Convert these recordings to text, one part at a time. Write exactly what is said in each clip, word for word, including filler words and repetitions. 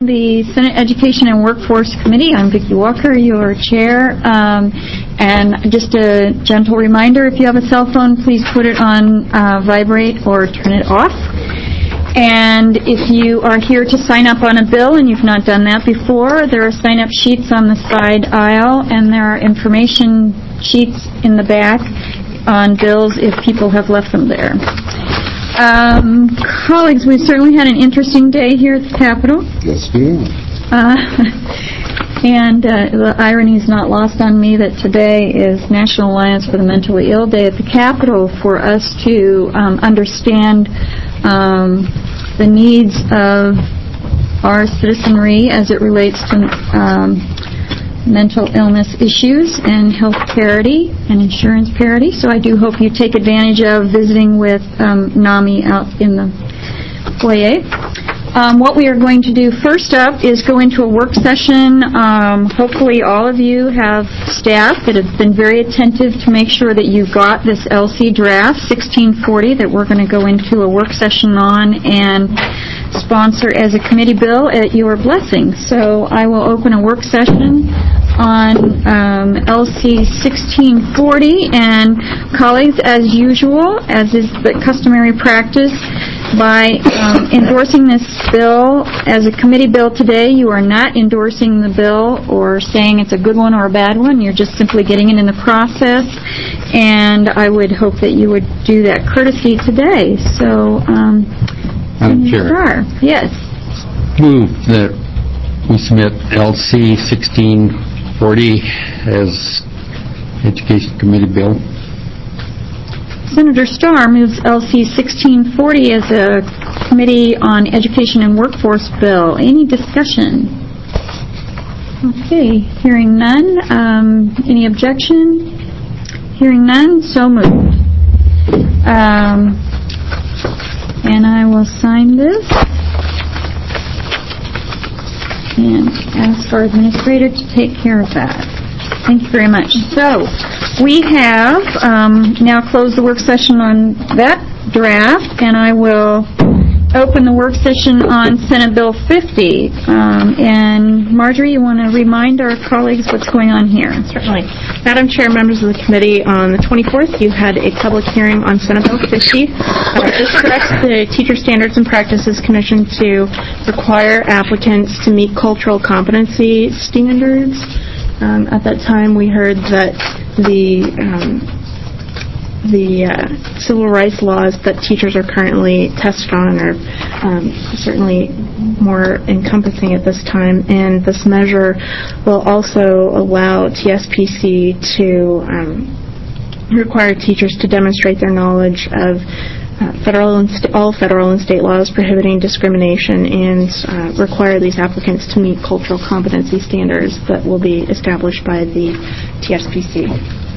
The Senate Education and Workforce Committee. I'm Vicki Walker, your chair. Um, and just a gentle reminder, if you have a cell phone, please put it on uh, vibrate or turn it off. And if you are here to sign up on a bill and you've not done that before, there are sign-up sheets on the side aisle, and there are information sheets in the back on bills if people have left them there. Um, colleagues, we've certainly had an interesting day here at the Capitol. Yes, we have. Uh, and uh, the irony is not lost on me that today is National Alliance for the Mentally Ill Day at the Capitol for us to um, understand um, the needs of our citizenry as it relates to um, mental illness issues and health parity and insurance parity. So I do hope you take advantage of visiting with um, NAMI out in the foyer. Um, what we are going to do first up is go into a work session. Um, hopefully all of you have staff that have been very attentive to make sure that you got this L C draft sixteen forty that we're going to go into a work session on and sponsor as a committee bill at your blessing. So I will open a work session on um, L C sixteen forty, and colleagues, as usual, as is the customary practice, by um, endorsing this bill as a committee bill today, you are not endorsing the bill or saying it's a good one or a bad one. You're just simply getting it in the process, and I would hope that you would do that courtesy today. So, um, Madam Chair. Star. Yes. Move that we submit L C sixteen forty as Education Committee bill. Senator Starr moves L C sixteen forty as a Committee on Education and Workforce bill. Any discussion? Okay, hearing none. Um, any objection? Hearing none, so moved. Um, and I will sign this and ask our administrator to take care of that. Thank you very much. So, we have um, now closed the work session on that draft, and I will open the work session on Senate Bill fifty. Um, and Marjorie, you want to remind our colleagues what's going on here? Certainly. Madam Chair, members of the committee, on the twenty-fourth, you had a public hearing on Senate Bill fifty. Uh, this directs the Teacher Standards and Practices Commission to require applicants to meet cultural competency standards. Um, at that time, we heard that the um, the uh, civil rights laws that teachers are currently tested on are um, certainly more encompassing at this time, and this measure will also allow T S P C to um, require teachers to demonstrate their knowledge of Uh, federal and st- all federal and state laws prohibiting discrimination, and uh, require these applicants to meet cultural competency standards that will be established by the T S P C.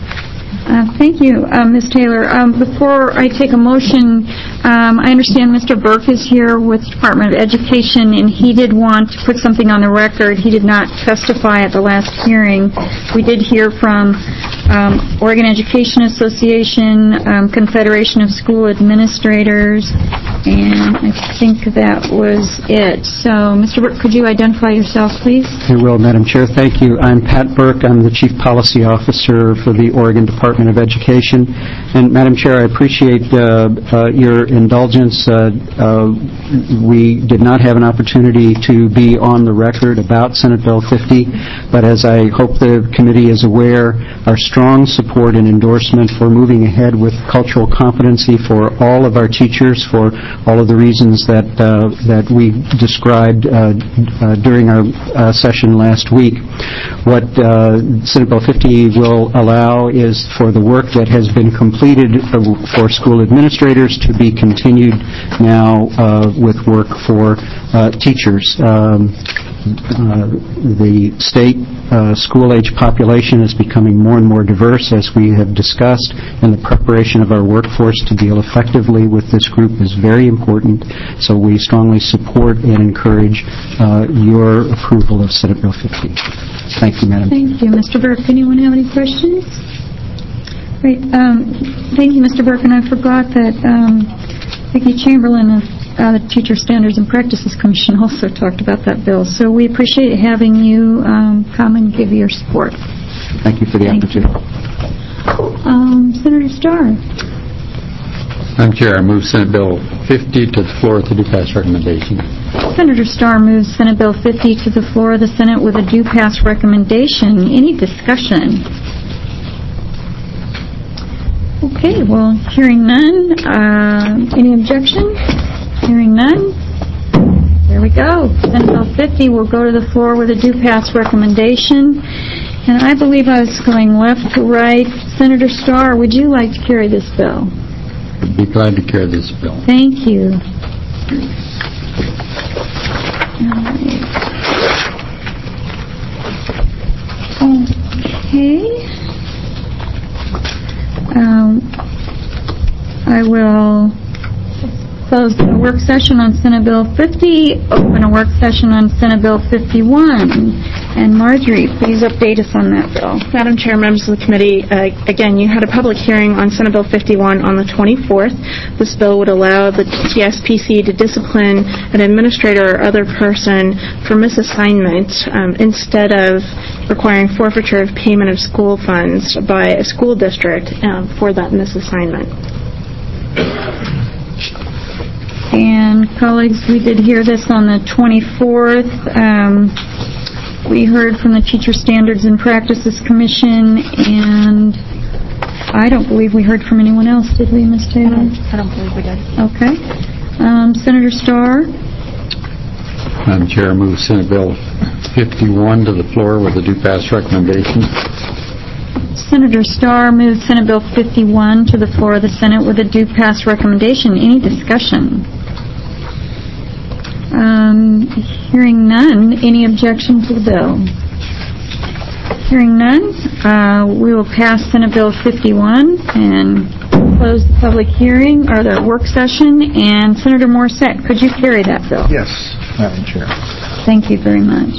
Uh, thank you, uh, Miz Taylor. Um, before I take a motion, um, I understand Mister Burke is here with the Department of Education, and he did want to put something on the record. He did not testify at the last hearing. We did hear from um, Oregon Education Association, um, Confederation of School Administrators, and I think that was it. So, Mister Burke, could you identify yourself, please? I will, Madam Chair. Thank you. I'm Pat Burke. I'm the Chief Policy Officer for the Oregon Department of Education. And, Madam Chair, I appreciate uh, uh, your indulgence. Uh, uh, we did not have an opportunity to be on the record about Senate Bill fifty, but as I hope the committee is aware, our strong support and endorsement for moving ahead with cultural competency for all of our teachers for all of the reasons that uh, that we described uh, uh, during our uh, session last week. What uh, Senate Bill fifty will allow is for the work that has been completed uh, for school administrators to be continued now uh, with work for uh, teachers. Um, Uh, the state uh, school-age population is becoming more and more diverse, as we have discussed, and the preparation of our workforce to deal effectively with this group is very important. So we strongly support and encourage uh, your approval of Senate Bill fifty. Thank you, Madam Thank you, Mister Burke. Anyone have any questions? Great. Um, thank you, Mister Burke. And I forgot that um, Vicki Chamberlain of uh, the Teacher Standards and Practices Commission also talked about that bill. So we appreciate having you um, come and give your support. Thank you for the Thank you. opportunity. Um, Senator Starr. Madam Chair, I move Senate Bill fifty to the floor with a due pass recommendation. Senator Starr moves Senate Bill fifty to the floor of the Senate with a due pass recommendation. Any discussion? Okay, well, hearing none. Uh, any objection? Hearing none. There we go. Senate Bill fifty will go to the floor with a due pass recommendation. And I believe I was going left to right. Senator Starr, would you like to carry this bill? I'd be glad to carry this bill. Thank you. Okay. Um, I will close the work session on Senate Bill fifty, open a work session on Senate Bill fifty-one. And Marjorie, please update us on that bill. Madam Chair, members of the committee, uh, again, you had a public hearing on Senate Bill fifty-one on the twenty-fourth. This bill would allow the T S P C to discipline an administrator or other person for misassignment um, instead of requiring forfeiture of payment of school funds by a school district um, for that misassignment. And colleagues, we did hear this on the twenty-fourth. Um, we heard from the Teacher Standards and Practices Commission, and I don't believe we heard from anyone else, did we, Miz Taylor? I don't believe we did. Okay. Um, Senator Starr? Madam Chair, I move Senate Bill fifty-one to the floor with a due pass recommendation. Senator Starr moves Senate Bill fifty-one to the floor of the Senate with a due pass recommendation. Any discussion? Um, hearing none. Any objection to the bill? Hearing none, uh, we will pass Senate Bill fifty-one and close the public hearing or the work session. And Senator Morissette, could you carry that bill? Yes, Madam Chair. Thank you very much.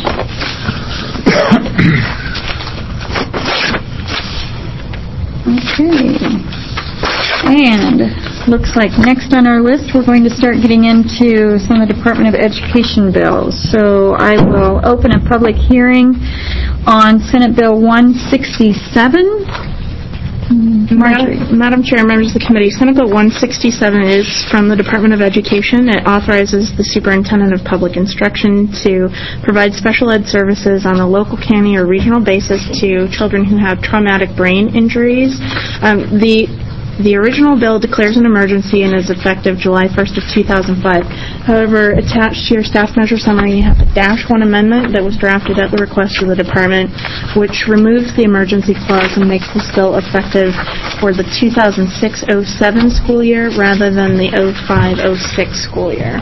Okay. And looks like next on our list we're going to start getting into some of the Department of Education bills. So I will open a public hearing on Senate Bill one sixty-seven. Marjorie. Madam, Madam Chair, members of the committee, Senate Bill one sixty-seven is from the Department of Education. It authorizes the Superintendent of Public Instruction to provide special ed services on a local, county, or regional basis to children who have traumatic brain injuries. Um, the The original bill declares an emergency and is effective July first of two thousand five. However, attached to your staff measure summary, you have a dash one amendment that was drafted at the request of the department, which removes the emergency clause and makes this bill effective for the two thousand six oh seven school year rather than the oh five oh six school year.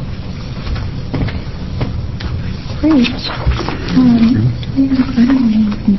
Great. Um, yeah, I don't know.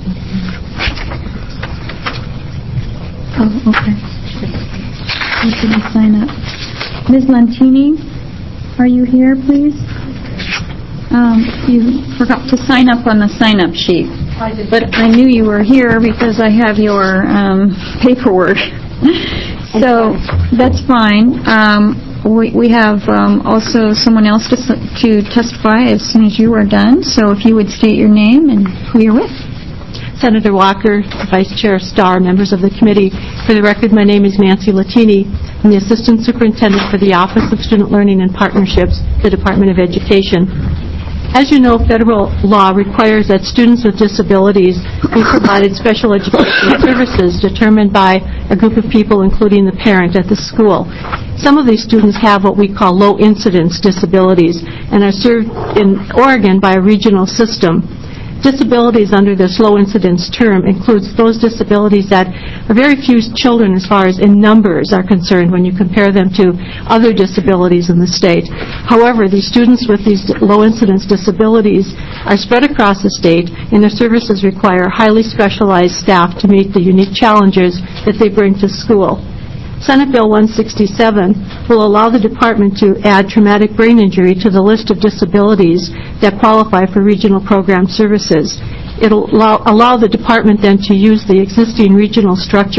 Oh, okay. You can sign up. Miz Lantini, are you here, please? Um, you forgot to sign up on the sign-up sheet. I did. But I knew you were here because I have your um, paperwork. So that's fine. Um, we, we have um, also someone else to, to testify as soon as you are done. So if you would state your name and who you're with. Senator Walker, Vice Chair Starr, members of the committee. For the record, my name is Nancy Latini. I'm the Assistant Superintendent for the Office of Student Learning and Partnerships, the Department of Education. As you know, federal law requires that students with disabilities be provided special educational services determined by a group of people, including the parent at the school. Some of these students have what we call low-incidence disabilities and are served in Oregon by a regional system. Disabilities under this low-incidence term includes those disabilities that are very few children as far as in numbers are concerned when you compare them to other disabilities in the state. However, these students with these low-incidence disabilities are spread across the state, and their services require highly specialized staff to meet the unique challenges that they bring to school. Senate Bill one sixty-seven will allow the department to add traumatic brain injury to the list of disabilities that qualify for regional program services. It will allow, allow the department then to use the existing regional structure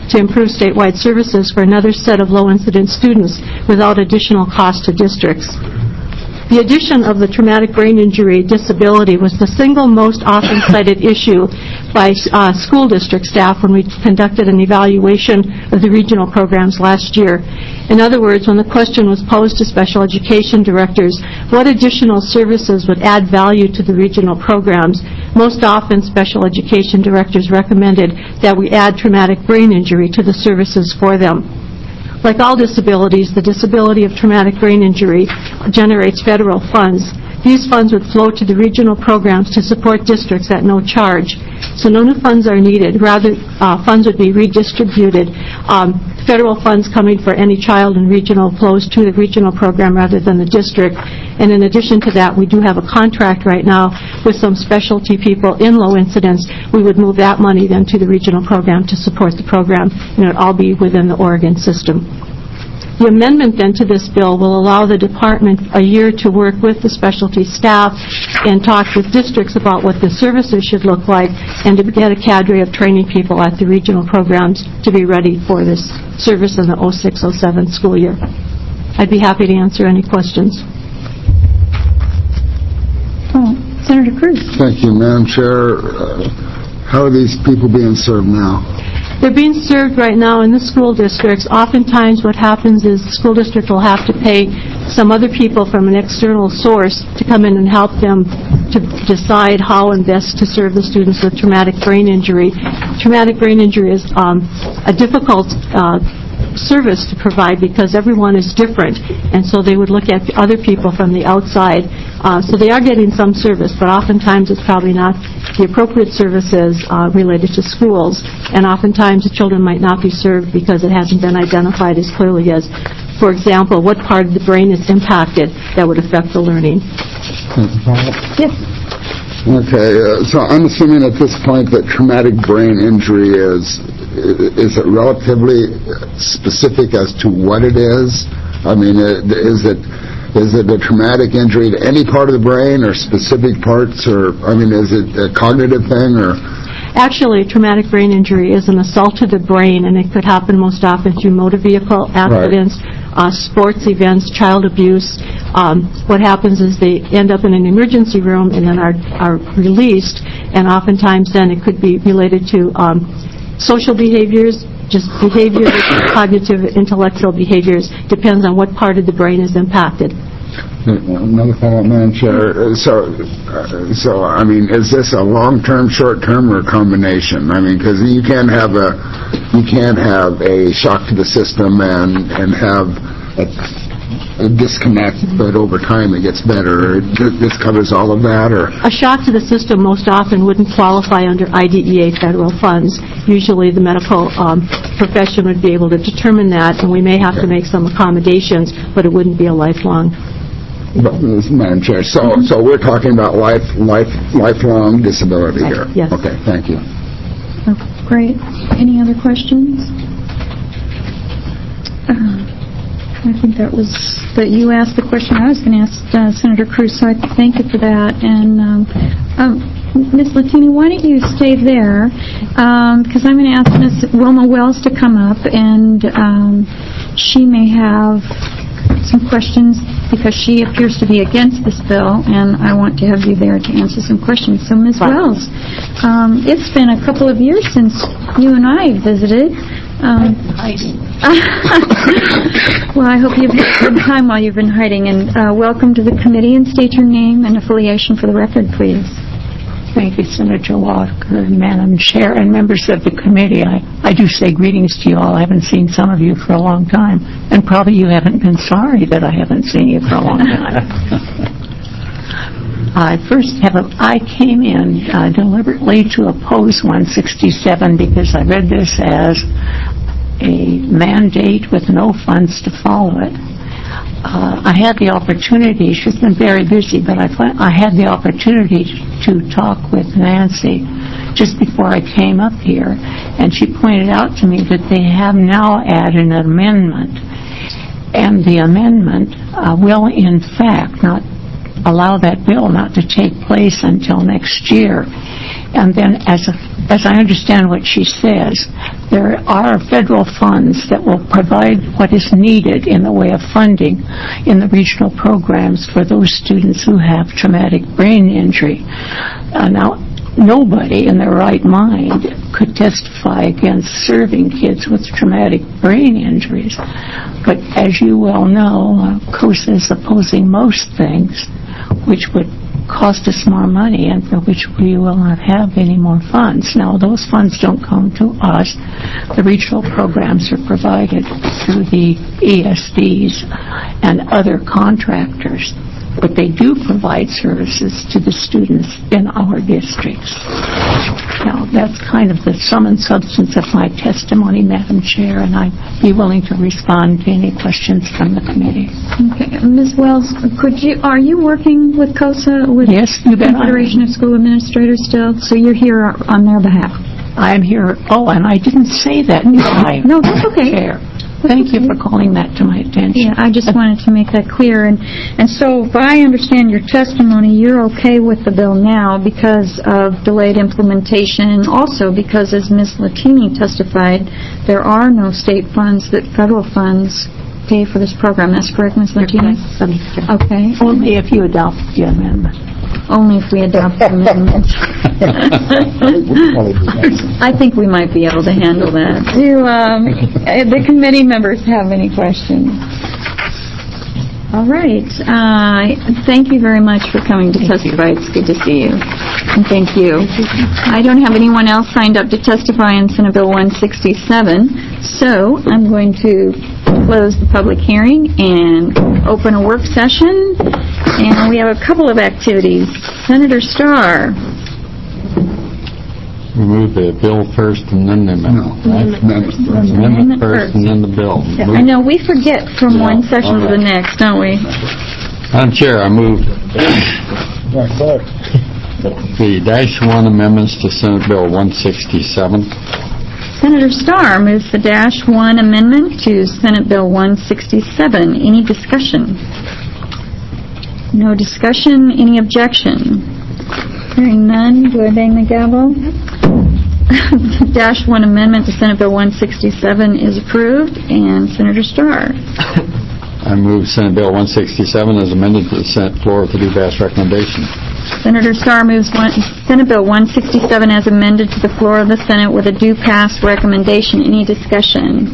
to improve statewide services for another set of low-incidence students without additional cost to districts. The addition of the traumatic brain injury disability was the single most often cited issue by uh, school district staff when we conducted an evaluation of the regional programs last year. In other words, when the question was posed to special education directors, what additional services would add value to the regional programs, most often special education directors recommended that we add traumatic brain injury to the services for them. Like all disabilities, the disability of traumatic brain injury generates federal funds. These funds would flow to the regional programs to support districts at no charge. So no new funds are needed. Rather, uh, funds would be redistributed. Um, federal funds coming for any child in regional flows to the regional program rather than the district. And in addition to that, we do have a contract right now with some specialty people in low incidence. We would move that money then to the regional program to support the program, and it would all be within the Oregon system. The amendment then to this bill will allow the department a year to work with the specialty staff and talk with districts about what the services should look like and to get a cadre of training people at the regional programs to be ready for this service in the oh six oh seven school year. I'd be happy to answer any questions. Oh, Senator Cruz. Thank you, Madam Chair. Uh, how are these people being served now? They're being served right now in the school districts. Oftentimes what happens is the school district will have to pay some other people from an external source to come in and help them to decide how and best to serve the students with traumatic brain injury. Traumatic brain injury is um, a difficult uh, service to provide because everyone is different, and so they would look at other people from the outside. Uh, so they are getting some service, but oftentimes it's probably not the appropriate services uh, related to schools, and oftentimes the children might not be served because it hasn't been identified as clearly as, for example, what part of the brain is impacted that would affect the learning. Yes. Okay, uh, so I'm assuming at this point that traumatic brain injury is, is it relatively specific as to what it is? I mean, is it is it a traumatic injury to any part of the brain or specific parts, or, I mean, is it a cognitive thing, or? Actually, traumatic brain injury is an assault to the brain, and it could happen most often through motor vehicle accidents, right. uh, sports events, child abuse. Um, what happens is they end up in an emergency room and then are, are released, and oftentimes then it could be related to um, social behaviors, just behaviors, cognitive, intellectual behaviors, depends on what part of the brain is impacted. Another follow-up, Madam Chair. So, uh, so I mean, is this a long-term, short-term, or a combination? I mean, because you can't have a you can't have a shock to the system and and have a, a disconnect, but over time it gets better. This covers all of that, or a shock to the system most often wouldn't qualify under I D E A federal funds. Usually, the medical um, profession would be able to determine that, and we may have to make some accommodations, but it wouldn't be a lifelong. Madam Chair, so so we're talking about life, life, lifelong disability here. Yes. Okay. Thank you. Oh, great. Any other questions? Uh, I think that was that you asked the question I was going to ask uh, Senator Cruz, so I thank you for that. And um, um, Miz Latini, why don't you stay there? Because um, I'm going to ask Miz Wilma Wells to come up, and um, she may have some questions because she appears to be against this bill, and I want to have you there to answer some questions. So, Miz Wells, um, it's been a couple of years since you and I visited. Um, hiding. Well, I hope you've had some time while you've been hiding, and uh, welcome to the committee, and state your name and affiliation for the record, please. Thank you, Senator Walker, Madam Chair, and members of the committee. I, I do say greetings to you all. I haven't seen some of you for a long time, and probably you haven't been sorry that I haven't seen you for a long time. I first have a, I came in uh, deliberately to oppose one sixty-seven because I read this as a mandate with no funds to follow it. Uh, I had the opportunity, she's been very busy, but I, I had the opportunity to talk with Nancy just before I came up here, and she pointed out to me that they have now added an amendment, and the amendment uh, will in fact not allow that bill not to take place until next year. And then as a, as I understand what she says, there are federal funds that will provide what is needed in the way of funding in the regional programs for those students who have traumatic brain injury. Uh, now, nobody in their right mind could testify against serving kids with traumatic brain injuries. But as you well know, uh, COSA is opposing most things which would cost us more money and for which we will not have any more funds. Now, those funds don't come to us. The regional programs are provided through the E S Ds and other contractors, but they do provide services to the students in our districts. Now, that's kind of the sum and substance of my testimony, Madam Chair, and I'd be willing to respond to any questions from the committee. Okay, Miz Wells, could you, are you working with COSA, with Yes, you bet. Confederation of School Administrators still? So you're here on their behalf? I am here. Oh, and I didn't say that, did I? No, that's okay. Chair. Thank you for calling that to my attention. Yeah, I just wanted to make that clear. And, and so if I understand your testimony, you're okay with the bill now because of delayed implementation, and also because, as Miz Latini testified, there are no state funds that federal funds pay for this program. That's correct, Miz Latini? Okay. Only if you adopt the amendment. Only if we adopt the amendment. I think we might be able to handle that. Do um, the committee members have any questions? All right. Uh, thank you very much for coming to testify. It's good to see you. And thank you. I don't have anyone else signed up to testify on Senate Bill one sixty-seven, so I'm going to close the public hearing and open a work session. And we have a couple of activities. Senator Starr. We move the bill first and then the amendment. No, right? amendment first. Amendment first and then the bill. I know, we forget from Yeah, one session to the all right. next, don't we? Madam Chair, I move Yeah, correct. the dash one amendments to Senate Bill one sixty-seven. Senator Starr moves the dash one amendment to Senate Bill one sixty-seven. Any discussion? No discussion. Any objection? Hearing none, do I bang the gavel? The dash one amendment to Senate Bill one sixty-seven is approved. And Senator Starr. I move Senate Bill one sixty-seven as amended to the Senate floor with a due pass recommendation. Senator Starr moves one, Senate Bill one sixty-seven as amended to the floor of the Senate with a due pass recommendation. Any discussion?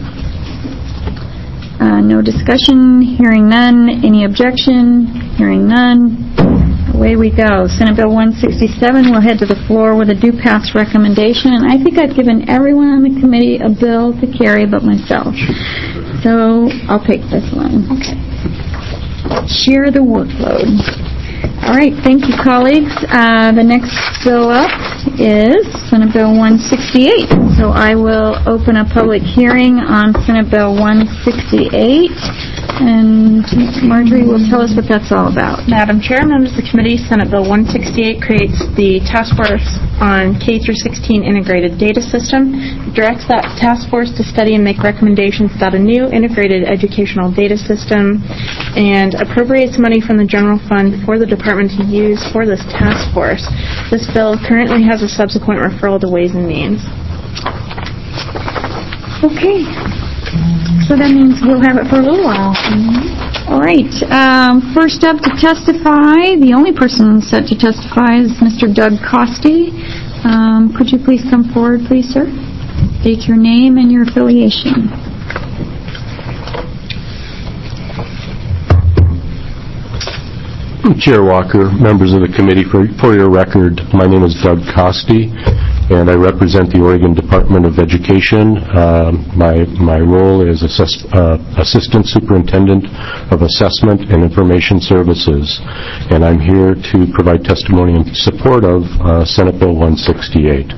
Uh, no discussion. Hearing none. Any objection? Hearing none. Away we go. Senate Bill one sixty-seven will head to the floor with a due pass recommendation. And I think I've given everyone on the committee a bill to carry but myself. So I'll take this one. Okay. Share the workload. All right, thank you, colleagues. Uh, the next bill up is Senate Bill one sixty-eight. So I will open a public hearing on Senate Bill one sixty-eight, and Marjorie will tell us what that's all about. Madam Chair, members of the committee, Senate Bill one sixty-eight creates the Task Force on K through sixteen Integrated Data System. It directs that task force to study and make recommendations about a new integrated educational data system and appropriates money from the general fund for the department to use for this task force. This bill currently has a subsequent referral to Ways and Means. Okay. So that means we'll have it for a little while. All right. Um, first up to testify, the only person set to testify is Mister Doug Costi. Um, could you please come forward, please, sir? State your name and your affiliation. Chair Walker, members of the committee, for, for your record, my name is Doug Costi, and I represent the Oregon Department of Education. Uh, my, my role is assess, uh, Assistant Superintendent of Assessment and Information Services, and I'm here to provide testimony in support of uh, Senate Bill one sixty-eight.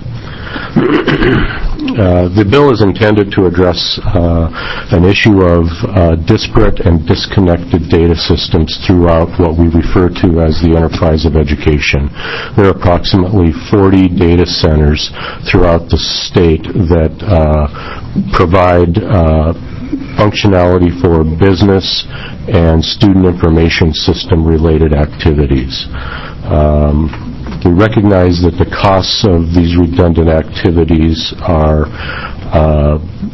Uh, the bill is intended to address uh, an issue of uh, disparate and disconnected data systems throughout what we refer to as the enterprise of education. There are approximately forty data centers throughout the state that uh, provide uh, functionality for business and student information system related activities. Um, We recognize that the costs of these redundant activities are uh,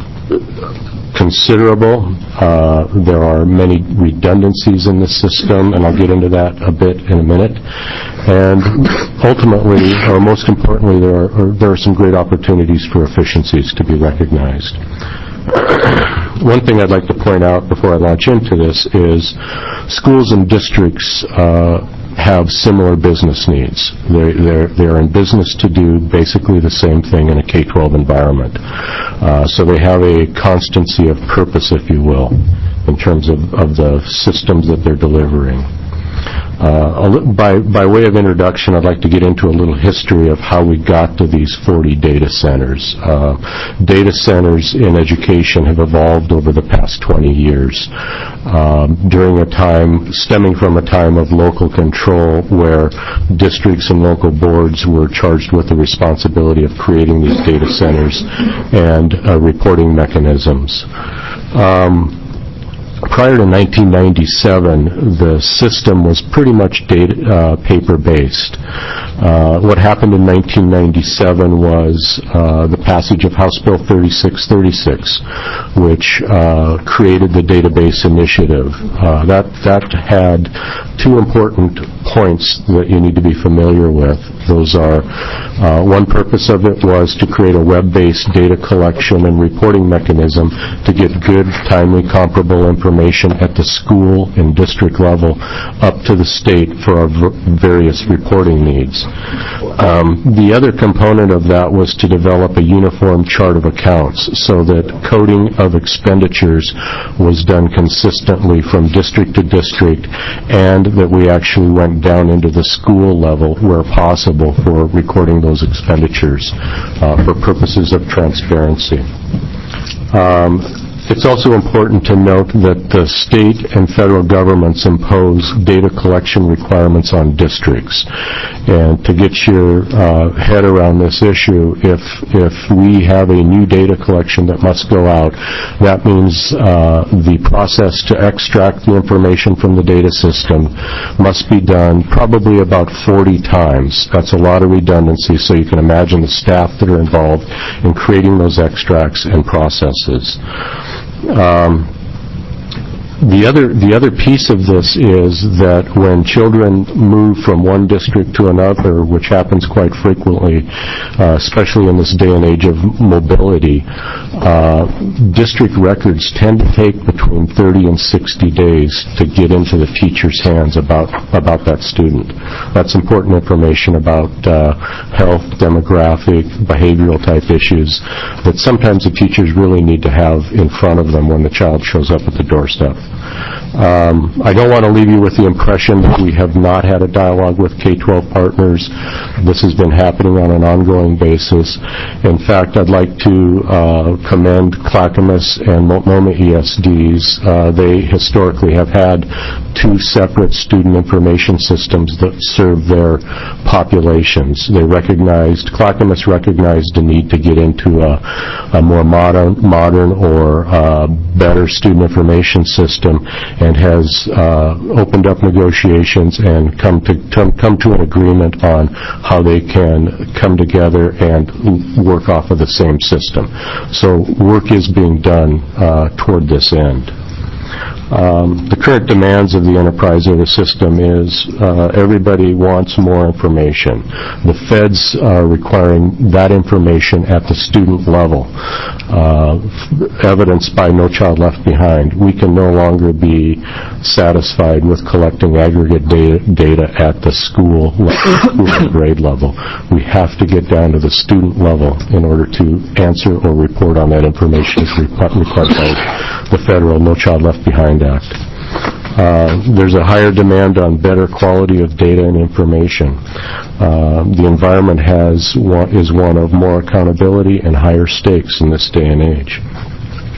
considerable. Uh, there are many redundancies in the system, and I'll get into that a bit in a minute. And ultimately, or most importantly, there are, there are some great opportunities for efficiencies to be recognized. One thing I'd like to point out before I launch into this is schools and districts uh, have similar business needs. They're, they're, they're in business to do basically the same thing in a K twelve environment. Uh, so they have a constancy of purpose, if you will, in terms of, of the systems that they're delivering. Uh, a li- by, by way of introduction, I'd like to get into a little history of how we got to these forty data centers. Uh, data centers in education have evolved over the past twenty years. Um, during a time, stemming from a time of local control where districts and local boards were charged with the responsibility of creating these data centers and uh, reporting mechanisms. Um, Prior to nineteen ninety-seven, the system was pretty much data, uh, paper-based. Uh, what happened in nineteen ninety-seven was uh, the passage of House Bill thirty-six thirty-six, which uh, created the database initiative. Uh, that, that had two important points that you need to be familiar with. Those are, uh, one purpose of it was to create a web-based data collection and reporting mechanism to get good, timely, comparable information at the school and district level up to the state for our v- various reporting needs. Um, the other component of that was to develop a uniform chart of accounts so that coding of expenditures was done consistently from district to district, and that we actually went down into the school level where possible for recording those expenditures uh, for purposes of transparency. Um, It's also important to note that the state and federal governments impose data collection requirements on districts. And to get your uh, head around this issue, if if we have a new data collection that must go out, that means uh, the process to extract the information from the data system must be done probably about forty times. That's a lot of redundancy, so you can imagine the staff that are involved in creating those extracts and processes. Um, The other, the other piece of this is that when children move from one district to another, which happens quite frequently, uh, especially in this day and age of mobility, uh, district records tend to take between thirty and sixty days to get into the teacher's hands about, about that student. That's important information about uh, health, demographic, behavioral type issues that sometimes the teachers really need to have in front of them when the child shows up at the doorstep. Um, I don't want to leave you with the impression that we have not had a dialogue with K twelve partners. This has been happening on an ongoing basis. In fact, I'd like to uh, commend Clackamas and Multnomah E S Ds. Uh, they historically have had two separate student information systems that serve their populations. They recognized, Clackamas recognized the need to get into a, a more modern, modern or uh, better student information system, and has uh, opened up negotiations and come to come to an agreement on how they can come together and work off of the same system. So work is being done uh, toward this end. Um, the current demands of the enterprise or the system is uh, everybody wants more information. The feds are requiring that information at the student level, uh, evidenced by No Child Left Behind. We can no longer be satisfied with collecting aggregate data, data at the school, school and grade level. We have to get down to the student level in order to answer or report on that information as required by the federal No Child Left Behind Act. Uh, there's a higher demand on better quality of data and information. Uh, the environment has one, is one of more accountability and higher stakes in this day and age.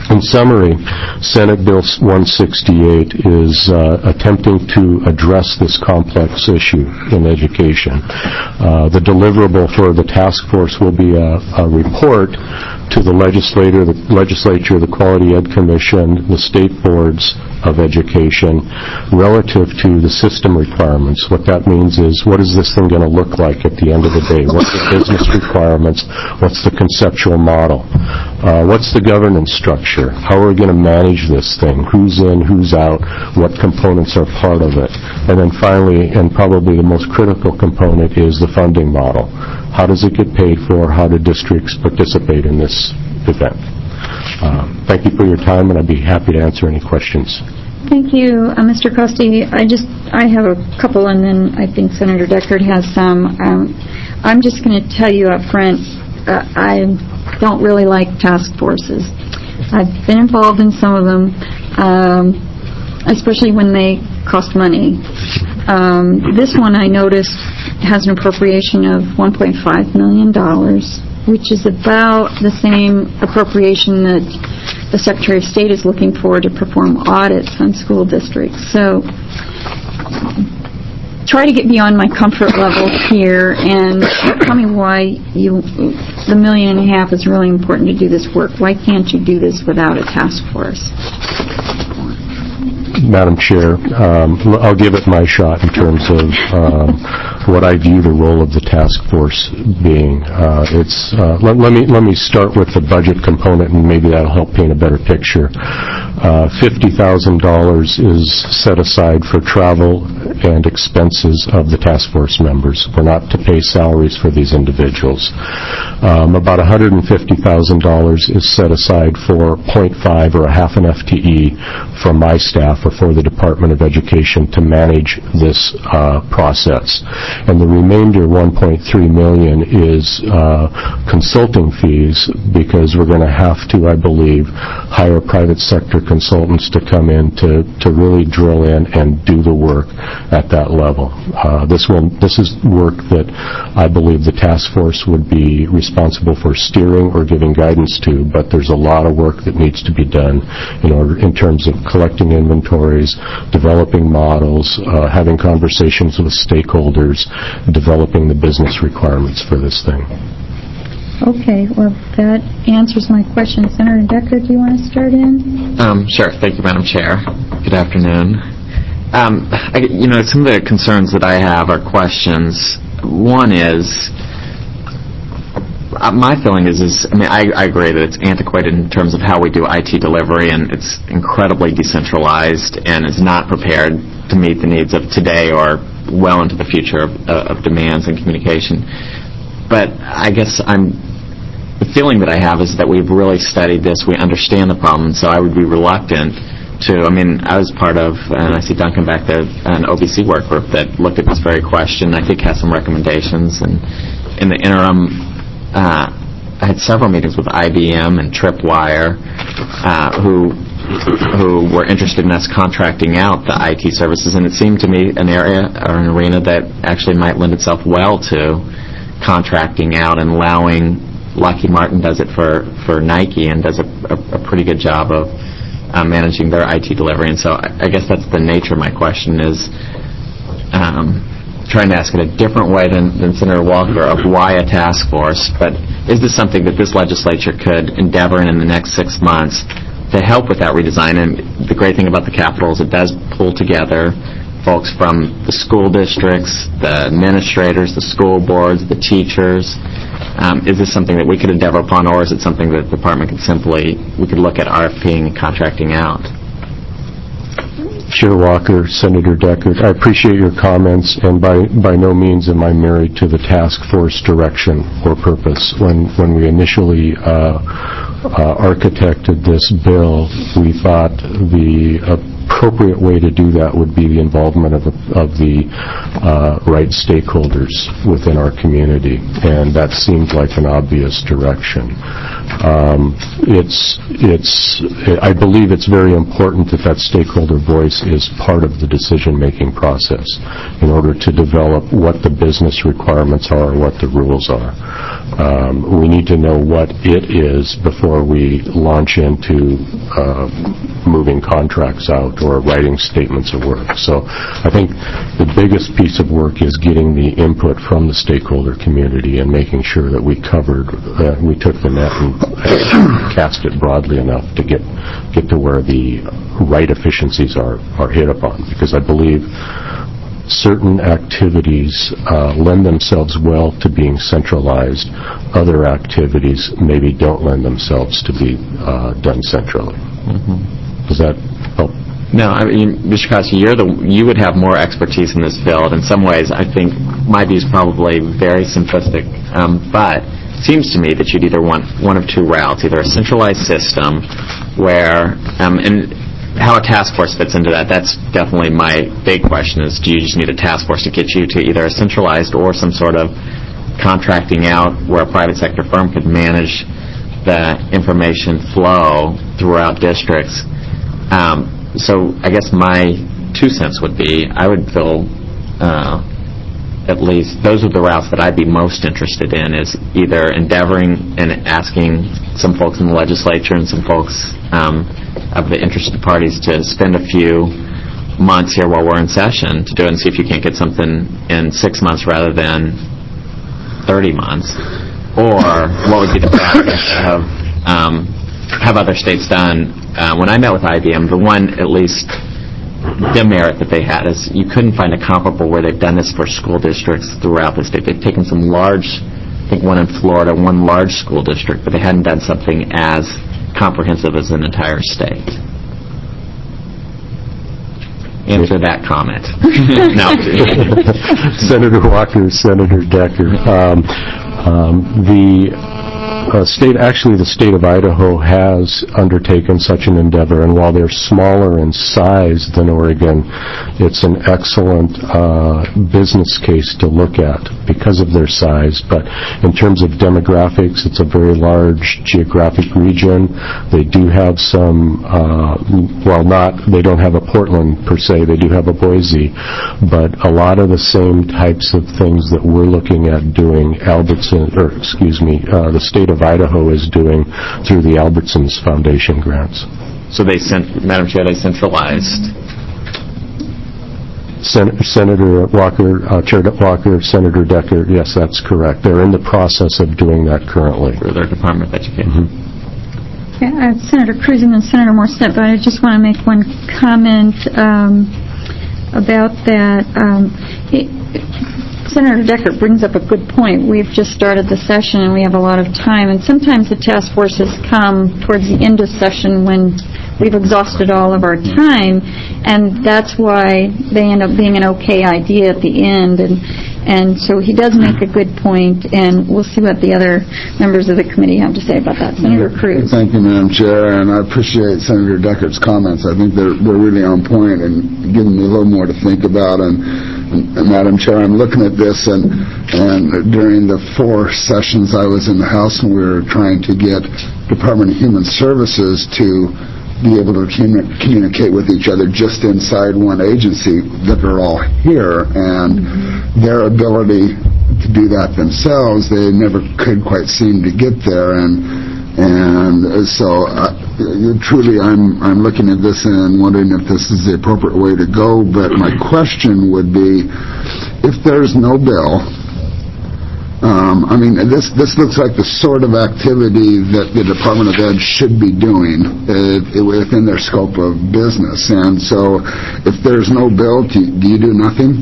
In summary, Senate Bill one sixty-eight is uh, attempting to address this complex issue in education. Uh, the deliverable for the task force will be a, a report to the legislator, the legislature, the Quality Ed Commission, the state boards of education relative to the system requirements. What that means is, what is this thing going to look like at the end of the day? What's the business requirements? What's the conceptual model? Uh, what's the governance structure? How are we going to manage this thing? Who's in, who's out? What components are part of it? And then finally, and probably the most critical component, is the funding model. How does it get paid for? How do districts participate in this event? Um, thank you for your time, and I'd be happy to answer any questions. Thank you, uh, Mister Costi. I just, I have a couple, and then I think Senator Deckard has some. Um, I'm just going to tell you up front, uh, I don't really like task forces. I've been involved in some of them, um, especially when they cost money. Um, this one, I noticed, has an appropriation of one point five million dollars, which is about the same appropriation that the Secretary of State is looking for to perform audits on school districts. So try to get beyond my comfort level here and tell me why you, the million and a half is really important to do this work. Why can't you do this without a task force? Madam Chair, um, I'll give it my shot in terms of um, what I view the role of the task force being. Uh, it's uh, let, let me let me start with the budget component, and maybe that'll help paint a better picture. Uh, Fifty thousand dollars is set aside for travel and expenses of the task force members. We're not to pay salaries for these individuals. Um, about one hundred fifty thousand dollars is set aside for zero point five or a half an F T E from my staff or for the Department of Education to manage this uh, process. And the remainder, one point three million dollars, is uh, consulting fees, because we're going to have to, I believe, hire private sector consultants to come in to, to really drill in and do the work at that level. Uh, this will, this is work that I believe the task force would be responsible for steering or giving guidance to, but there's a lot of work that needs to be done in order, in terms of collecting inventories, developing models, uh, having conversations with stakeholders, developing the business requirements for this thing. Okay, well, that answers my question. Senator Deckard, do you want to start in? Um, sure. Thank you, Madam Chair. Good afternoon. Um, I, you know, some of the concerns that I have are questions. One is, uh, my feeling is, is, I mean, I, I agree that it's antiquated in terms of how we do I T delivery, and it's incredibly decentralized and is not prepared to meet the needs of today or well into the future of, uh, of demands and communication. But I guess I'm, the feeling that I have is that we've really studied this, we understand the problem, so I would be reluctant to, I mean, I was part of, and I see Duncan back there, an O B C work group that looked at this very question, I think has some recommendations, and in the interim, uh, I had several meetings with I B M and Tripwire, uh, who who were interested in us contracting out the I T services, and it seemed to me an area or an arena that actually might lend itself well to contracting out and allowing, Lockheed Martin does it for, for Nike and does a, a, a pretty good job of uh, managing their I T delivery. And so I, I guess that's the nature of my question, is um, trying to ask it a different way than, than Senator Walker of why a task force, but is this something that this legislature could endeavor in in the next six months to help with that redesign? And the great thing about the Capitol is it does pull together folks from the school districts, the administrators, the school boards, the teachers. Um, is this something that we could endeavor upon, or is it something that the department could simply, we could look at RFPing and contracting out? Chair Walker, Senator Deckard, I appreciate your comments, and by, by no means am I married to the task force direction or purpose. When, when we initially uh, uh, architected this bill, we thought the appropriate way to do that would be the involvement of, of the uh, right stakeholders within our community, and that seemed like an obvious direction. Um, it's, it's, I believe it's very important that that stakeholder voice is part of the decision-making process in order to develop what the business requirements are, what the rules are. Um, we need to know what it is before we launch into uh, moving contracts out or writing statements of work. So I think the biggest piece of work is getting the input from the stakeholder community and making sure that we covered, uh, we took the net and cast it broadly enough to get get to where the right efficiencies are, are hit upon. Because I believe certain activities uh, lend themselves well to being centralized. Other activities maybe don't lend themselves to be uh, done centrally. Mm-hmm. Does that help? No, I mean, Mister Costa, you're the, you would have more expertise in this field. In some ways, I think my view is probably very simplistic, um, but it seems to me that you'd either want one of two routes, either a centralized system where, um, and how a task force fits into that, that's definitely my big question is, do you just need a task force to get you to either a centralized or some sort of contracting out where a private sector firm could manage the information flow throughout districts? Um, so I guess my two cents would be, I would feel uh, at least those are the routes that I'd be most interested in, is either endeavoring and asking some folks in the legislature and some folks um, of the interested parties to spend a few months here while we're in session to do it and see if you can't get something in six months rather than thirty months. Or what would be the practice of um, have other states done? Uh, when I met with I B M, the one at least demerit that they had is you couldn't find a comparable where they've done this for school districts throughout the state. They've taken some large, I think one in Florida, one large school district, but they hadn't done something as comprehensive as an entire state. Answer that comment. No. Senator Walker, Senator Decker. Um, um, the Uh, state, actually, the state of Idaho has undertaken such an endeavor, and while they're smaller in size than Oregon, it's an excellent uh, business case to look at because of their size. But in terms of demographics, it's a very large geographic region. They do have some, uh, well, not, they don't have a Portland per se, they do have a Boise, but a lot of the same types of things that we're looking at doing, Albertson, or excuse me, uh, the state of Idaho is doing through the Albertsons Foundation grants. So they sent, Madam Chair, they centralized. Sen- Senator Walker, uh, Chair Walker, Senator Decker, yes, that's correct. They're in the process of doing that currently. Through their Department of Education. Mm-hmm. Yeah, uh, Senator Cruz and then Senator Morissette, but I just want to make one comment um, about that. Um, it, Senator Decker brings up a good point. We've just started the session and we have a lot of time, and sometimes the task forces come towards the end of session when we've exhausted all of our time, and that's why they end up being an okay idea at the end. And and so he does make a good point, and we'll see what the other members of the committee have to say about that. Senator Cruz. Thank you, Madam Chair, and I appreciate Senator Decker's comments. I think they're, they're really on point and giving me a little more to think about. And, and Madam Chair, I'm looking at this, and, and during the four sessions I was in the House, and we were trying to get Department of Human Services to be able to communicate with each other just inside one agency, that they're all here, and mm-hmm. their ability to do that themselves, they never could quite seem to get there. And and so uh, truly I'm I'm looking at this and wondering if this is the appropriate way to go. But my question would be, if there's no bill, Um, I mean, this this looks like the sort of activity that the Department of Ed should be doing uh, within their scope of business. And so if there's no bill, do you, do, you do nothing?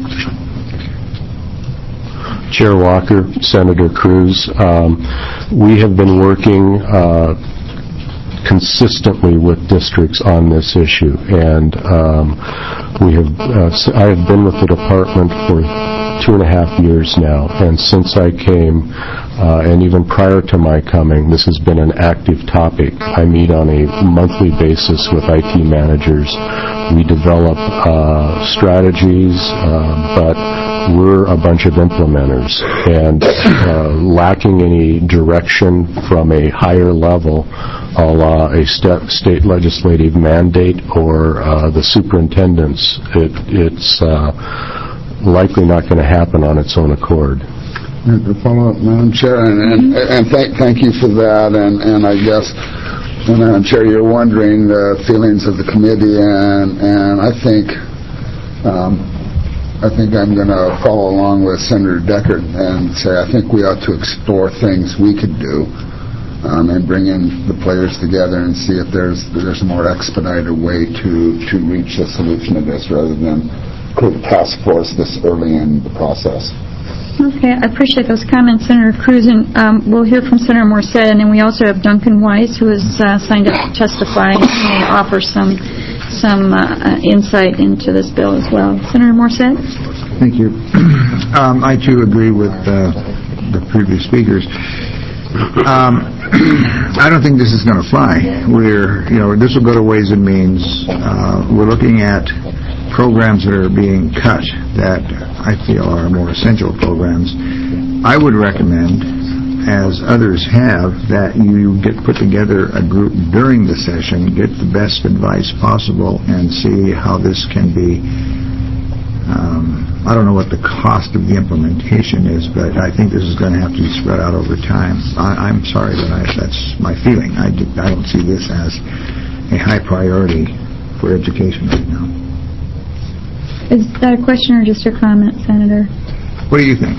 Chair Walker, Senator Cruz, um, we have been working uh, consistently with districts on this issue. And um, we have, uh, I have been with the department for two and a half years now, and since I came, uh, and even prior to my coming, this has been an active topic. I meet on a monthly basis with I T managers. We develop uh, strategies, uh, but We're a bunch of implementers, and uh, lacking any direction from a higher level, a la a step, state legislative mandate or uh, the superintendents, it, it's uh, likely not going to happen on its own accord. And to follow up, Madam Chair, and, and, and thank, thank you for that, and, and I guess, Madam Chair, you're wondering the feelings of the committee, and, and I think um, I think I'm going to follow along with Senator Deckard and say I think we ought to explore things we could do um, and bring in the players together and see if there's there's a more expedited way to, to reach a solution to this rather than create a task force this early in the process. Okay, I appreciate those comments, Senator Cruz, and um, we'll hear from Senator Morset, and then we also have Duncan Weiss, who has uh, signed up to testify and may offer some some uh, insight into this bill as well. Senator Morset? Thank you. Um, I, too, agree with uh, the previous speakers. Um, I don't think this is going to fly. We're, you know, this will go to Ways and Means. Uh, we're looking at programs that are being cut that I feel are more essential programs. I would recommend, as others have, that you get put together a group during the session, get the best advice possible, and see how this can be. Um, I don't know what the cost of the implementation is, but I think this is going to have to be spread out over time. I, I'm sorry, but I, that's my feeling. I, do, I don't see this as a high priority for education right now. Is that a question or just a comment, Senator? What do you think?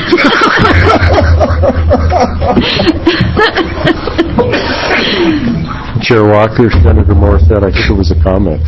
Chair Walker, Senator Morset, I think it was a comment.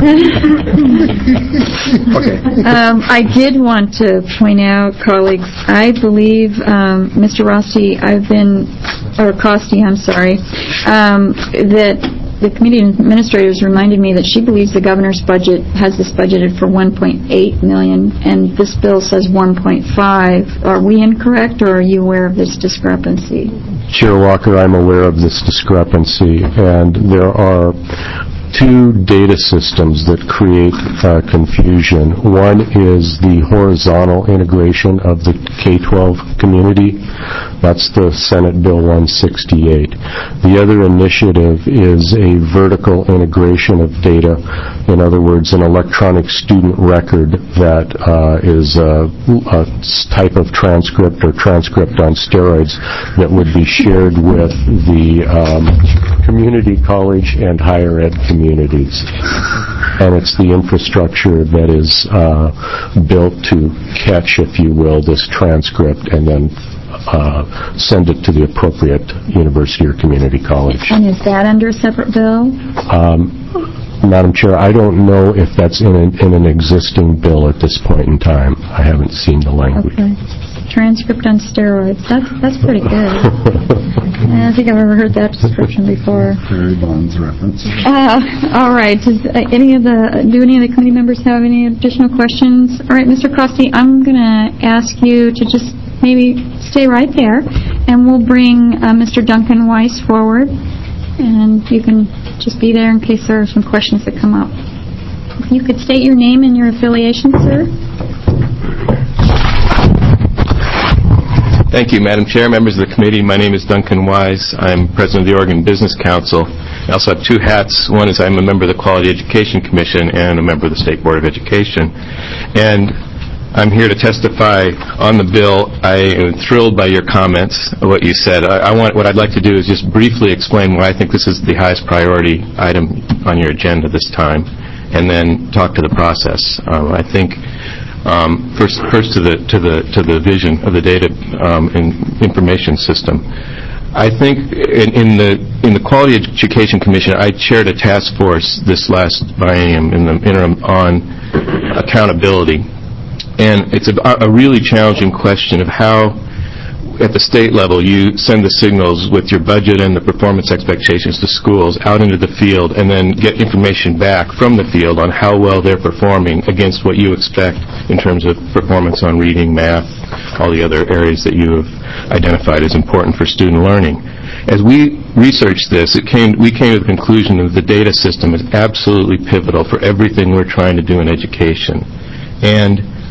Okay. Um, I did want to point out, colleagues, I believe, um, Mister Rosti, I've been, or Costi, I'm sorry, um, that the committee administrators reminded me that she believes the governor's budget has this budgeted for one point eight million dollars, and this bill says one point five. Are we incorrect, or are you aware of this discrepancy? Chair Walker, I'm aware of this discrepancy, and there are two data systems that create uh, confusion. One is the horizontal integration of the K twelve community. That's the Senate Bill one sixty-eight. The other initiative is a vertical integration of data. In other words, an electronic student record that uh, is a, a type of transcript or transcript on steroids that would be shared with the um, community college and higher ed communities. And it's the infrastructure that is uh, built to catch, if you will, this transcript and then uh, send it to the appropriate university or community college. And is that under a separate bill? Um, Madam Chair, I don't know if that's in an, in an existing bill at this point in time. I haven't seen the language. Okay. Transcript on steroids. That's that's pretty good. I don't think I've ever heard that description before. Barry Bonds reference. Uh, all right. Does uh, any of the do any of the committee members have any additional questions? All right, Mister Costi, I'm going to ask you to just maybe stay right there, and we'll bring uh, Mister Duncan Weiss forward, and you can just be there in case there are some questions that come up. If you could state your name and your affiliation, sir. Thank you, Madam Chair, members of the committee. My name is Duncan Wise. I'm president of the Oregon Business Council. I also have two hats. One is I'm a member of the Quality Education Commission and a member of the State Board of Education. And I'm here to testify on the bill. I am thrilled by your comments, what you said. I, I want, what I'd like to do is just briefly explain why I think this is the highest priority item on your agenda this time, and then talk to the process. Um, I think Um, first, first to the to the to the vision of the data um, and information system. I think in, in the in the Quality Education Commission, I chaired a task force this last biennium in the interim on accountability, and it's a, a really challenging question of how, at the state level, you send the signals with your budget and the performance expectations to schools out into the field and then get information back from the field on how well they're performing against what you expect in terms of performance on reading, math, all the other areas that you have identified as important for student learning. As we researched this, it came, we came to the conclusion that the data system is absolutely pivotal for everything we're trying to do in education. And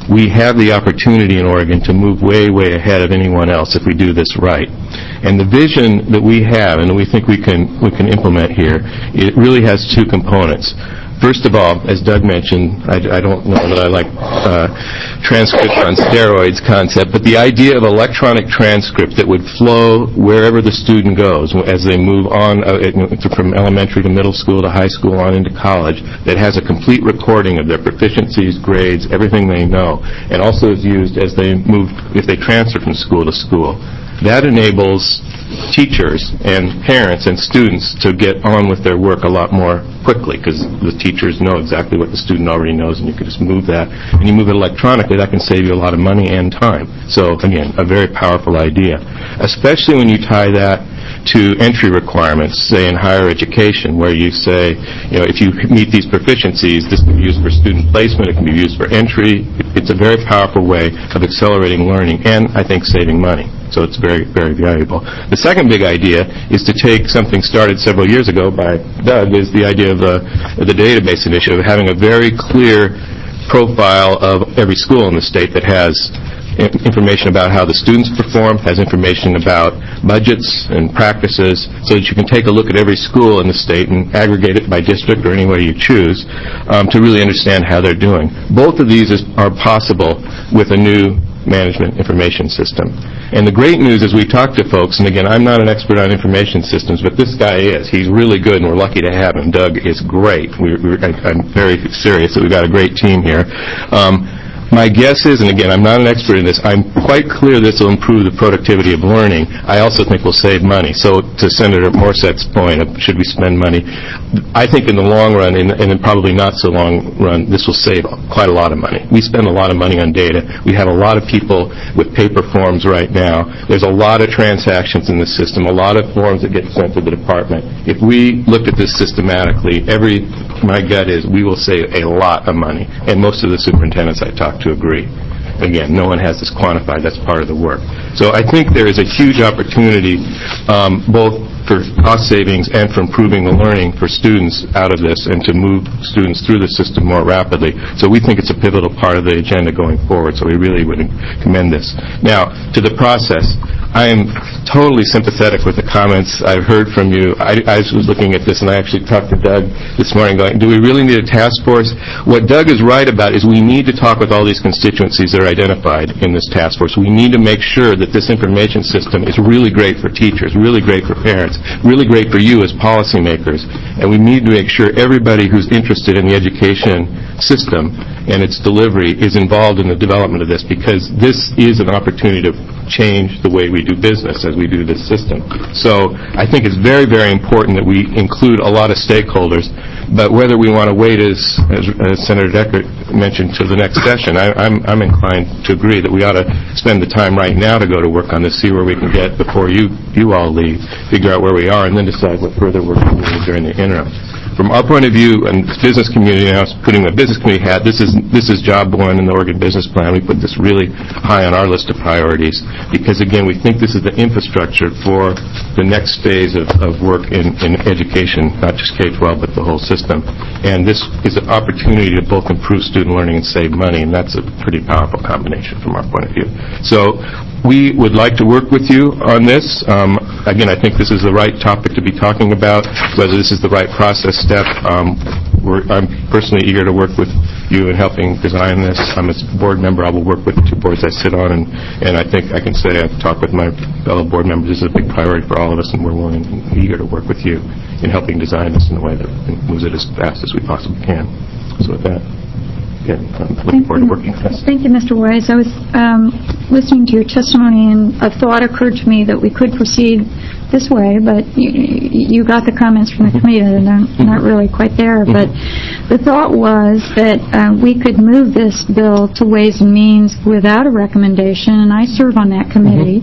we have the opportunity in Oregon to move way, way ahead of anyone else if we do this right. And the vision that we have and that we think we can we can implement here, it really has two components. First of all, as Doug mentioned, I, I don't know that I like uh, transcript on steroids concept, but the idea of electronic transcript that would flow wherever the student goes as they move on uh, from elementary to middle school to high school on into college, that has a complete recording of their proficiencies, grades, everything they know, and also is used as they move, if they transfer from school to school. That enables teachers and parents and students to get on with their work a lot more quickly because the teachers know exactly what the student already knows, and you can just move that. And you move it electronically, that can save you a lot of money and time. So, again, a very powerful idea, especially when you tie that to entry requirements, say in higher education, where you say, you know, if you meet these proficiencies, this can be used for student placement, it can be used for entry. It's a very powerful way of accelerating learning and, I think, saving money. So it's very, very valuable. The second big idea is to take something started several years ago by Doug, is the idea of the, of the database initiative, having a very clear profile of every school in the state that has information about how the students perform, has information about budgets and practices, so that you can take a look at every school in the state and aggregate it by district or any way you choose um, to really understand how they're doing. Both of these is, are possible with a new management information system. And the great news is we talk to folks, and again, I'm not an expert on information systems, but this guy is. He's really good, and we're lucky to have him. Doug is great. We're, we're, I, I'm very serious that we've got a great team here. Um, My guess is, and again, I'm not an expert in this, I'm quite clear this will improve the productivity of learning. I also think we'll save money. So to Senator Morsett's point of should we spend money, I think in the long run, and, and in probably not so long run, this will save quite a lot of money. We spend a lot of money on data. We have a lot of people with paper forms right now. There's a lot of transactions in the system, a lot of forms that get sent to the department. If we looked at this systematically, every, my gut is we will save a lot of money. And most of the superintendents I talk to agree. Again, no one has this quantified. That's part of the work. So I think there is a huge opportunity um, both for cost savings and for improving the learning for students out of this and to move students through the system more rapidly. So we think it's a pivotal part of the agenda going forward, so we really would commend this. Now, to the process. I am totally sympathetic with the comments I've heard from you. I, I was looking at this, and I actually talked to Doug this morning going, do we really need a task force? What Doug is right about is we need to talk with all these constituencies that are identified in this task force. We need to make sure that this information system is really great for teachers, really great for parents, really great for you as policymakers, and we need to make sure everybody who's interested in the education system and its delivery is involved in the development of this, because this is an opportunity to change the way we do business as we do this system. So I think it's very, very important that we include a lot of stakeholders, but whether we want to wait, as, as, as Senator Decker mentioned, to the next session, I, I'm, I'm inclined to agree that we ought to spend the time right now to go to work on this, see where we can get before you, you all leave, figure out where we are, and then decide what further work we do during the interim. From our point of view, and business community, and I was putting my business community hat, this is this is job one in the Oregon Business Plan. We put this really high on our list of priorities because, again, we think this is the infrastructure for the next phase of, of work in, in education, not just K twelve, but the whole system. And this is an opportunity to both improve student learning and save money, and that's a pretty powerful combination from our point of view. So we would like to work with you on this. Um, again, I think this is the right topic to be talking about, whether this is the right process step. Um, we're, I'm personally eager to work with you in helping design this. I'm a board member. I will work with the two boards I sit on, and, and I think I can say I've talked with my fellow board members. This is a big priority for all of us, and we're willing and eager to work with you in helping design this in a way that moves it as fast as we possibly can. So with that, again, I'm looking forward to working with us. Thank you, Mister Wise. I was um, listening to your testimony, and a thought occurred to me that we could proceed this way, but you, you got the comments from the committee that are not, not really quite there. But the thought was that uh, we could move this bill to Ways and Means without a recommendation, and I serve on that committee.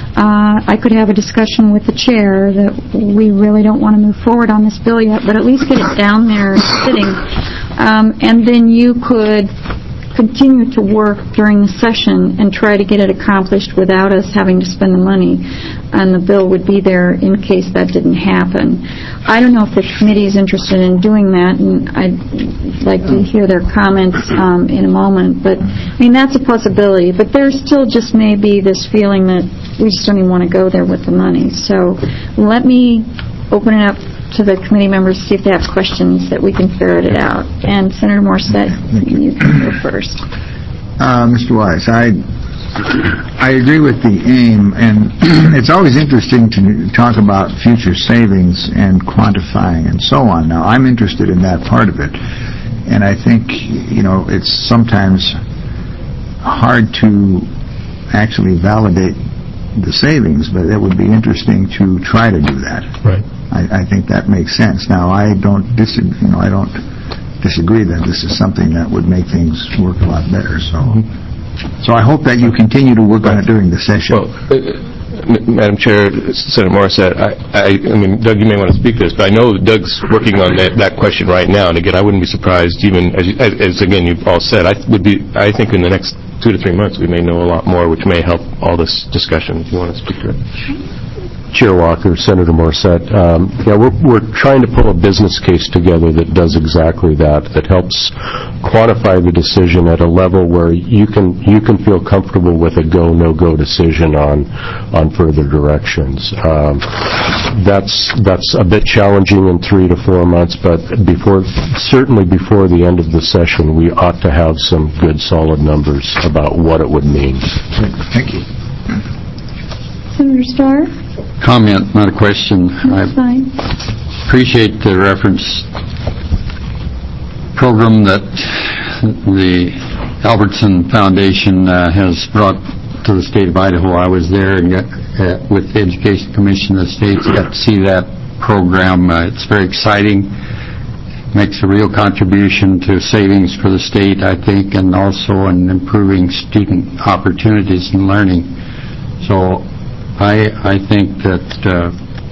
Uh, I could have a discussion with the chair that we really don't want to move forward on this bill yet, but at least get it down there sitting. Um, and then you could continue to work during the session and try to get it accomplished without us having to spend the money. and the bill would be there in case that didn't happen. I don't know if the committee is interested in doing that, and I'd like to hear their comments um, in a moment. But, I mean, that's a possibility. But there still just may be this feeling that we just don't even want to go there with the money. So let me open it up to the committee members, see if they have questions that we can ferret it out. And Senator Morissette, you can go first. Uh, Mister Wise, I I agree with the aim, and it's always interesting to talk about future savings and quantifying and so on. Now, I'm interested in that part of it, and I think, you know, it's sometimes hard to actually validate the savings, but it would be interesting to try to do that. Right. I, I think that makes sense. Now, I don't disagree. You know, I don't disagree that this is something that would make things work a lot better. So, mm-hmm. so I hope that you continue to work on it during the session. Well, uh, Madam Chair, Senator Morissette, I, I, I mean, Doug, you may want to speak to this, but I know Doug's working on that, that question right now. And again, I wouldn't be surprised, even as, as, as again you've all said, I would be. I think in the next two to three months we may know a lot more, which may help all this discussion. If you want to speak to it. Chair Walker, Senator Morissette, um, yeah, we're, we're trying to pull a business case together that does exactly that, that helps quantify the decision at a level where you can you can feel comfortable with a go, no-go decision on on further directions. Um, that's that's a bit challenging in three to four months, but before certainly before the end of the session, we ought to have some good, solid numbers about what it would mean. Thank you. Senator Starr? Comment, not a question. That's I fine. appreciate the reference program that the Albertson Foundation uh, has brought to the state of Idaho. I was there and got, uh, with the Education Commission of the state, got to see that program. Uh, it's very exciting. Makes a real contribution to savings for the state, I think, and also in improving student opportunities and learning. So I, I think that uh,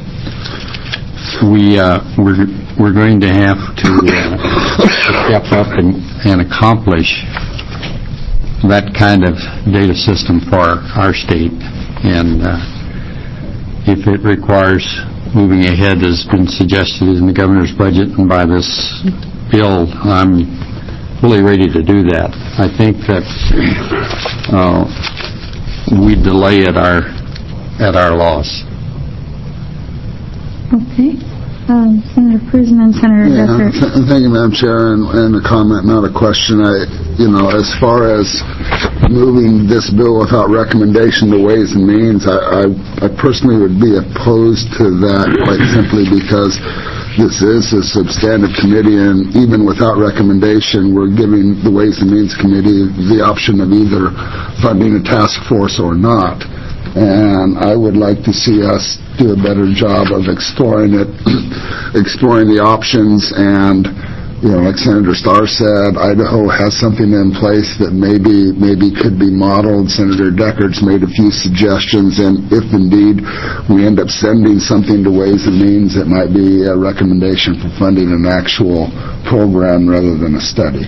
we uh, we're we're going to have to uh, step up and, and accomplish that kind of data system for our state, and uh, if it requires moving ahead, as been suggested in the governor's budget and by this bill, I'm fully ready to do that. I think that uh, we delay at our at our loss. Okay. Um, Senator Cruz and then Senator Yeah, Decker. th- thank you, Madam Chair, and, and a comment, not a question. I, you know, as far as moving this bill without recommendation to Ways and Means, I, I, I personally would be opposed to that, quite simply because this is a substantive committee, and even without recommendation, we're giving the Ways and Means Committee the option of either funding a task force or not. And I would like to see us do a better job of exploring it, exploring the options. And, you know, like Senator Starr said, Idaho has something in place that maybe maybe could be modeled. Senator Deckert's made a few suggestions, and if indeed we end up sending something to Ways and Means, it might be a recommendation for funding an actual program rather than a study.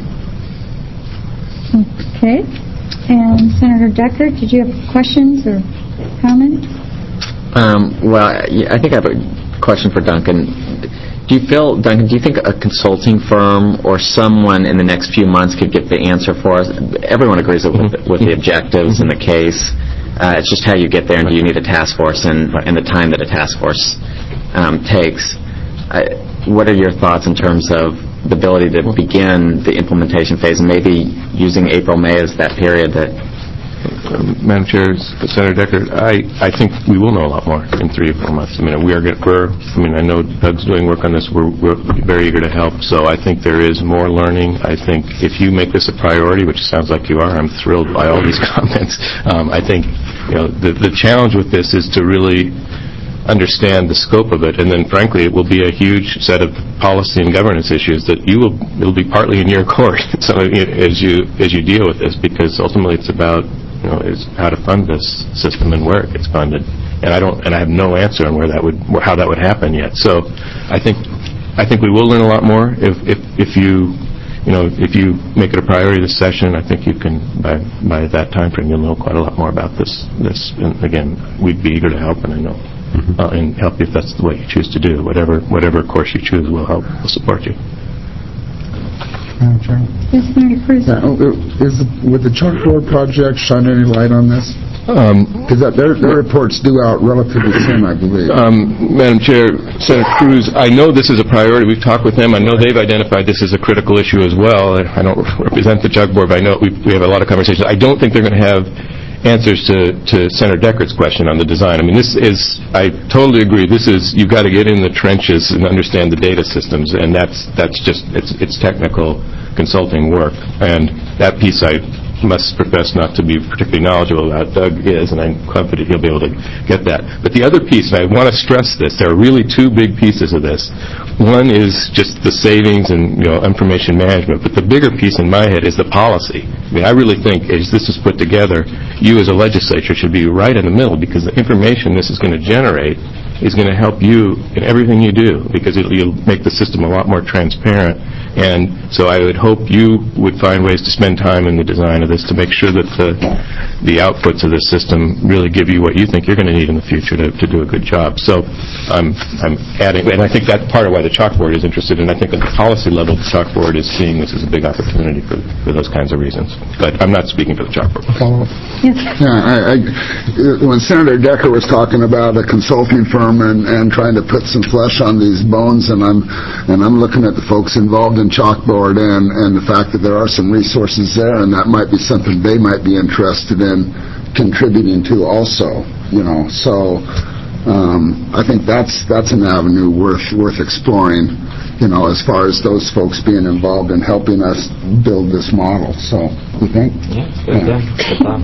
Okay. And Senator Deckert, did you have questions or comment? Um, well, I think I have a question for Duncan. Do you feel, Duncan, do you think a consulting firm or someone in the next few months could get the answer for us? Everyone agrees with, with the objectives in the case. Uh, it's just how you get there, and do you need a task force, and, and the time that a task force um, takes. I, what are your thoughts in terms of the ability to begin the implementation phase, and maybe using April, May as that period that... Um, Madam Chair, Senator Deckert, I, I think we will know a lot more in three or four months. I mean, we are get, we're, I mean, I know Doug's doing work on this. We're, we're very eager to help. So I think there is more learning. I think if you make this a priority, which sounds like you are, I'm thrilled by all these comments. Um, I think, you know, the, the challenge with this is to really understand the scope of it, and then frankly it will be a huge set of policy and governance issues that you will it'll be partly in your court so as you as you deal with this, because ultimately it's about, you know, is how to fund this system and where it gets funded, and I don't and I have no answer on where that would how that would happen yet. So I think I think we will learn a lot more if if if you you know, if you make it a priority this session, I think you can, by by that time frame, you'll know quite a lot more about this. This, and again, we'd be eager to help, and I know, mm-hmm. uh, and help you if that's the way you choose to do. Whatever whatever course you choose, we'll help. We'll support you. Madam Chair? Yes, Senator Cruz. Uh, is, would the chalkboard project shine any light on this? Because um, their, their report's due out relatively soon, I believe. Um, Madam Chair, Senator Cruz, I know this is a priority. We've talked with them. I know they've identified this as a critical issue as well. I don't represent the chalkboard, but I know we, we have a lot of conversations. I don't think they're going to have answers to, to Senator Deckert's question on the design. I mean, this is, I totally agree, this is, you've got to get in the trenches and understand the data systems, and that's, that's just, it's, it's technical consulting work. And that piece I must profess not to be particularly knowledgeable about. Doug is, and I'm confident he'll be able to get that. But the other piece, and I want to stress this, there are really two big pieces of this. One is just the savings and, you know, information management, but the bigger piece in my head is the policy. I mean, I really think as this is put together, you as a legislature should be right in the middle, because the information this is going to generate is going to help you in everything you do, because it'll, you'll make the system a lot more transparent. And so I would hope you would find ways to spend time in the design of this to make sure that the the outputs of the system really give you what you think you're going to need in the future to, to do a good job. So I'm I'm adding, and I think that's part of why the chalkboard is interested, and I think at the policy level, the chalkboard is seeing this as a big opportunity for, for those kinds of reasons. But I'm not speaking for the chalkboard. Yes. Yeah, I, I, when Senator Decker was talking about a consulting firm and, and trying to put some flesh on these bones, and I'm and I'm looking at the folks involved in chalkboard and, and the fact that there are some resources there, and that might be something they might be interested in contributing to also, you know. So um, I think that's that's an avenue worth worth exploring, you know, as far as those folks being involved in helping us build this model. So you think? Yeah, good, yeah. Good thought.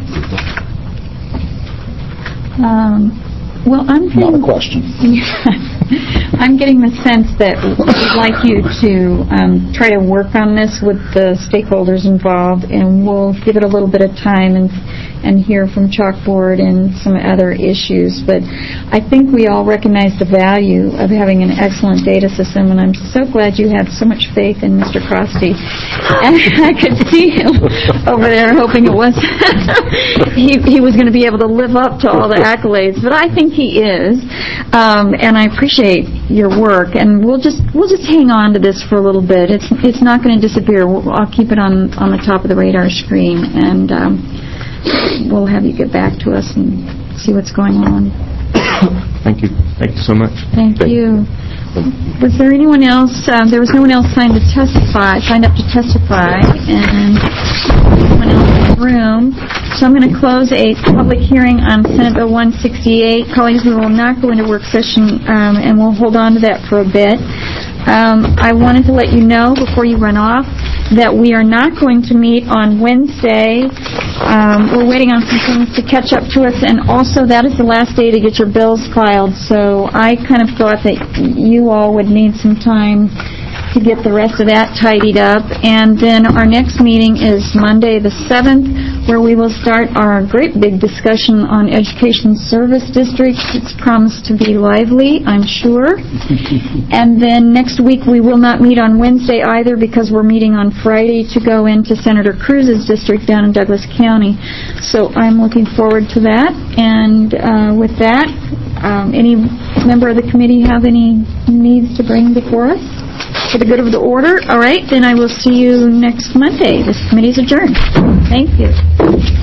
Um, well, I'm getting, not a question. I'm getting the sense that we'd like you to um, try to work on this with the stakeholders involved, and we'll give it a little bit of time and and hear from Chalkboard and some other issues. But I think we all recognize the value of having an excellent data system, and I'm so glad you have so much faith in Mister Crosty. And I could see him over there hoping it was he, he was going to be able to live up to all the accolades, but I think he is, um, and I appreciate your work. And we'll just we'll just hang on to this for a little bit. It's it's not going to disappear. We'll, I'll keep it on on the top of the radar screen, and um, we'll have you get back to us and see what's going on. Thank you. Thank you so much. Thank, Thank you. Was there anyone else? Um, there was no one else signed to testify, signed up to testify, and no one else in the room. So I'm going to close a public hearing on Senate Bill one sixty-eight. Colleagues, we will not go into work session, um, and we'll hold on to that for a bit. Um, I wanted to let you know before you run off that we are not going to meet on Wednesday. Um, we're waiting on some things to catch up to us, and also that is the last day to get your bills filed. So I kind of thought that you all would need some time to get the rest of that tidied up. And then our next meeting is Monday the seventh, where we will start our great big discussion on Education Service Districts. It's promised to be lively, I'm sure. And then next week we will not meet on Wednesday either, because we're meeting on Friday to go into Senator Cruz's district down in Douglas County. So I'm looking forward to that. And uh, with that, um, any member of the committee have any needs to bring before us? For the good of the order? All right, then I will see you next Monday. This committee is adjourned. Thank you.